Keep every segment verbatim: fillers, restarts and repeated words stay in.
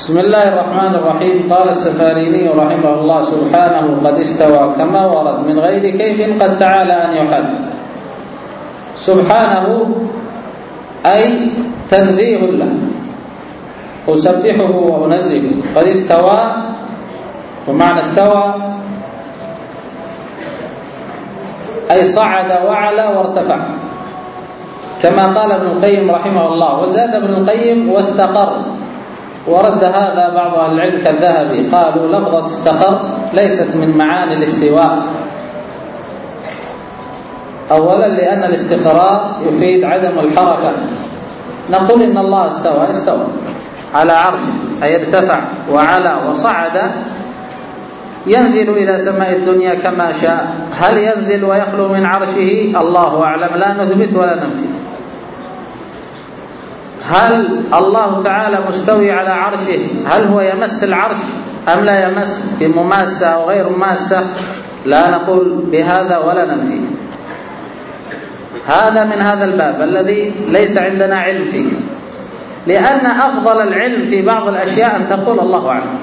بسم الله الرحمن الرحيم. قال السفاريني رحمه الله سبحانه قد استوى كما ورد من غير كيف قد تعالى أن يحد. سبحانه أي تنزيه له، أسبحه وأنزه. قد استوى ومعنى استوى أي صعد وعلى وارتفع، كما قال ابن القيم رحمه الله. وزاد ابن القيم واستقر، ورد هذا بعض أهل العلم كالذهبي، قالوا لفظة استقر ليست من معاني الاستواء. أولا لأن الاستقرار يفيد عدم الحركة. نقول إن الله استوى استوى على عرشه، أي ارتفع وعلى وصعد، ينزل إلى سماء الدنيا كما شاء. هل ينزل ويخلو من عرشه؟ الله أعلم، لا نثبت ولا ننفي. هل الله تعالى مستوي على عرشه؟ هل هو يمس العرش أم لا يمس بمماسة أو غير مماسة؟ لا نقول بهذا ولا ننفي. هذا من هذا الباب الذي ليس عندنا علم فيه، لأن أفضل العلم في بعض الأشياء أن تقول الله أعلم.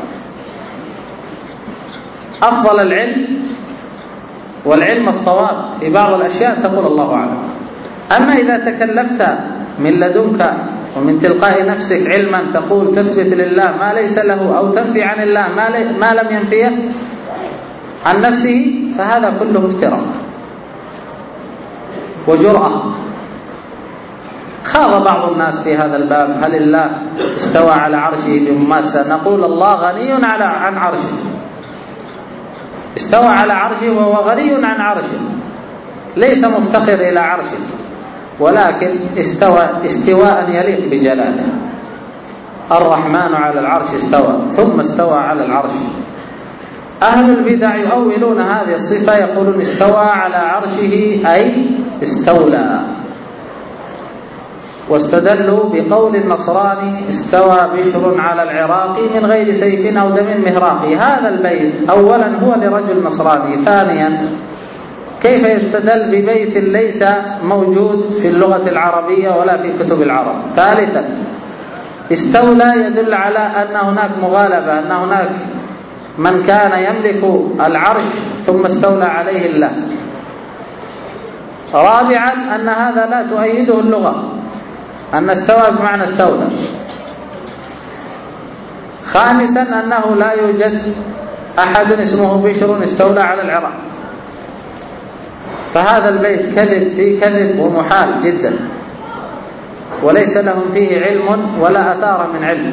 أفضل العلم والعلم الصواب في بعض الأشياء أن تقول الله أعلم. أما إذا تكلفت من لدنك ومن تلقاء نفسك علما تقول تثبت لله ما ليس له أو تنفي عن الله ما, ما لم ينفيه عن نفسه، فهذا كله افتراء وجرأة. خاض بعض الناس في هذا الباب، هل الله استوى على عرشه بمماسة؟ نقول الله غني على عن عرشه، استوى على عرشه وهو غني عن عرشه، ليس مفتقر إلى عرشه، ولكن استوى استواء يليق بجلاله. الرحمن على العرش استوى، ثم استوى على العرش. أهل البدع يؤولون هذه الصفة، يقولون استوى على عرشه أي استولى، واستدلوا بقول النصراني استوى بشر على العراق من غير سيف أو دم مهراق. هذا البيت أولا هو لرجل نصراني، ثانيا كيف يستدل ببيت ليس موجود في اللغة العربية ولا في كتب العرب؟ ثالثا استولى يدل على أن هناك مغالبة، أن هناك من كان يملك العرش ثم استولى عليه الله. رابعا أن هذا لا تؤيده اللغة، أن استوى بمعنى استولى. خامسا أنه لا يوجد أحد اسمه بشر استولى على العراق، فهذا البيت كذب في كذب ومحال جدا، وليس لهم فيه علم ولا أثار من علم.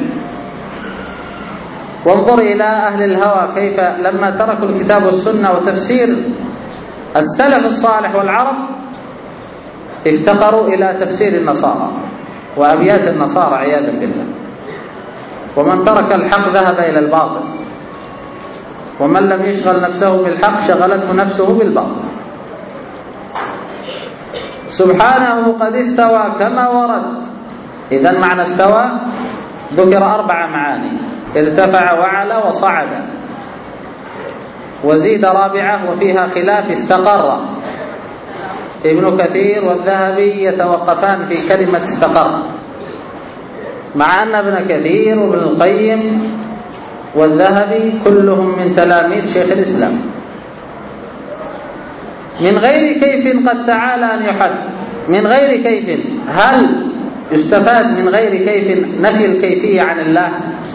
وانظر إلى أهل الهوى كيف لما تركوا الكتاب والسنة وتفسير السلف الصالح والعرب افتقروا إلى تفسير النصارى وأبيات النصارى عياذا بالله. ومن ترك الحق ذهب إلى الباطل، ومن لم يشغل نفسه بالحق شغلته نفسه بالباطل. سبحانه قد استوى كما ورد. إذن معنى استوى ذكر أربع معاني: ارتفع وعلى وصعد. وزيد رابعة وفيها خلاف استقر. ابن كثير والذهبي يتوقفان في كلمة استقر، مع أن ابن كثير وابن القيم والذهبي كلهم من تلاميذ شيخ الإسلام. من غير كيف قد تعالى أن يحد. من غير كيف، هل يستفاد من غير كيف نفي الكيفية عن الله؟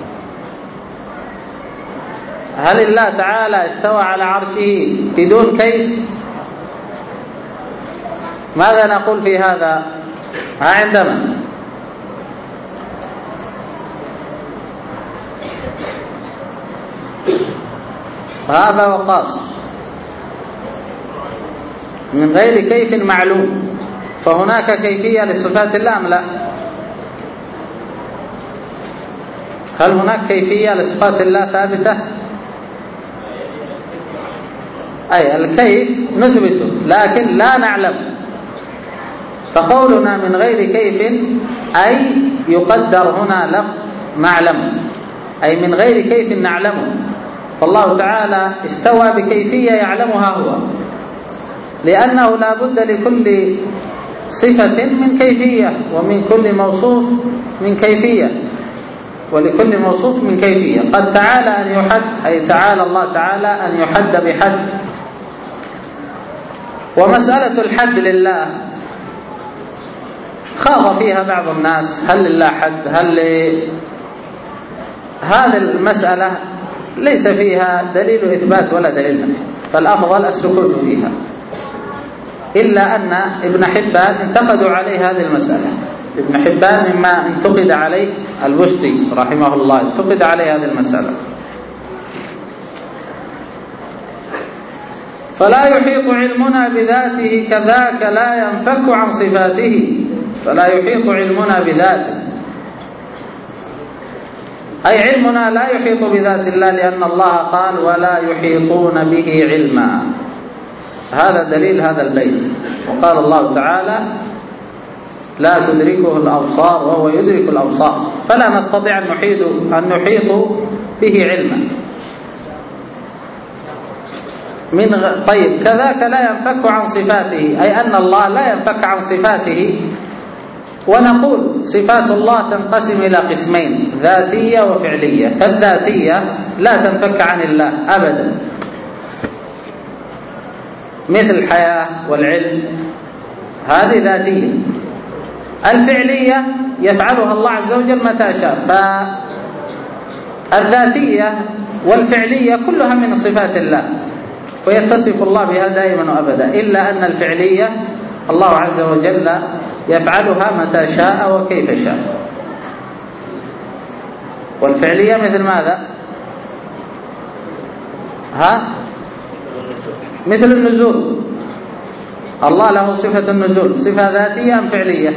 هل الله تعالى استوى على عرشه بدون كيف؟ ماذا نقول في هذا؟ ها عندما هذا وقاص من غير كيف معلوم، فهناك كيفية لصفات الله أم لا؟ هل هناك كيفية لصفات الله ثابتة؟ أي الكيف نثبته لكن لا نعلم. فقولنا من غير كيف أي يقدر هنا لفظ نعلم، أي من غير كيف نعلمه. فالله تعالى استوى بكيفية يعلمها هو، لأنه لا بد لكل صفة من كيفية ومن كل موصوف من كيفية. ولكل موصوف من كيفية. قد تعالى أن يحد، أي تعالى الله تعالى أن يحد بحد. ومسألة الحد لله خاض فيها بعض الناس، هل لله حد؟ هل ل... هذه المسألة ليس فيها دليل إثبات ولا دليل نفي، فالأفضل السكوت فيها، إلا أن ابن حبان انتقدوا عليه هذه المسألة. ابن حبان مما انتقد عليه البستي رحمه الله، انتقد عليه هذه المسألة. فلا يحيط علمنا بذاته كذاك لا ينفك عن صفاته. فلا يحيط علمنا بذاته، أي علمنا لا يحيط بذات الله، لأن الله قال ولا يحيطون به علما. هذا دليل هذا البيت. وقال الله تعالى لا تدركه الأبصار وهو يدرك الأبصار، فلا نستطيع أن نحيط أن نحيط به علما. من غ... طيب كذاك لا ينفك عن صفاته، أي أن الله لا ينفك عن صفاته. ونقول صفات الله تنقسم إلى قسمين، ذاتية وفعلية. فالذاتية لا تنفك عن الله أبدا، مثل الحياة والعلم، هذه ذاتية. الفعلية يفعلها الله عز وجل متى شاء. فالذاتية والفعلية كلها من صفات الله، ويتصف الله بها دائما وأبدا، إلا أن الفعلية الله عز وجل يفعلها متى شاء وكيف شاء. والفعلية مثل ماذا؟ ها؟ مثل النزول. الله له صفة النزول، صفة ذاتية أم فعلية؟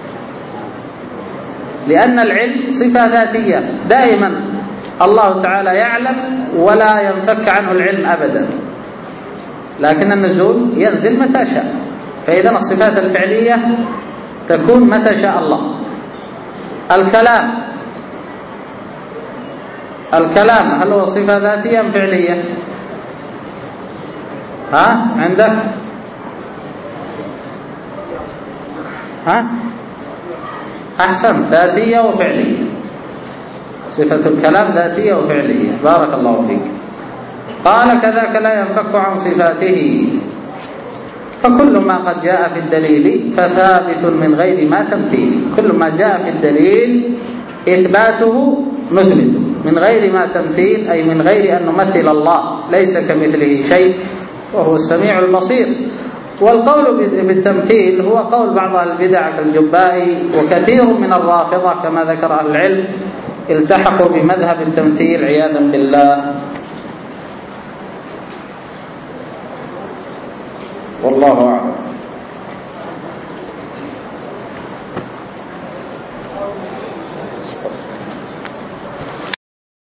لأن العلم صفة ذاتية، دائما الله تعالى يعلم ولا ينفك عنه العلم أبدا، لكن النزول ينزل متى شاء. فإذا الصفات الفعلية تكون متى شاء الله. الكلام الكلام هل هو صفة ذاتية أم فعلية؟ ها عندك؟ ها أحسن، ذاتية وفعلية. صفة الكلام ذاتية وفعلية، بارك الله فيك. قال كذاك لا ينفك عن صفاته، فكل ما قد جاء في الدليل فثابت من غير ما تمثيل. كل ما جاء في الدليل إثباته نثبته من غير ما تمثيل، أي من غير أن نمثل الله، ليس كمثله شيء وهو السميع البصير. والقول بالتمثيل هو قول بعض البدع كالجبائي وكثير من الرافضة كما ذكر أهل العلم، التحقوا بمذهب التمثيل عياذا بالله. والله أعلم.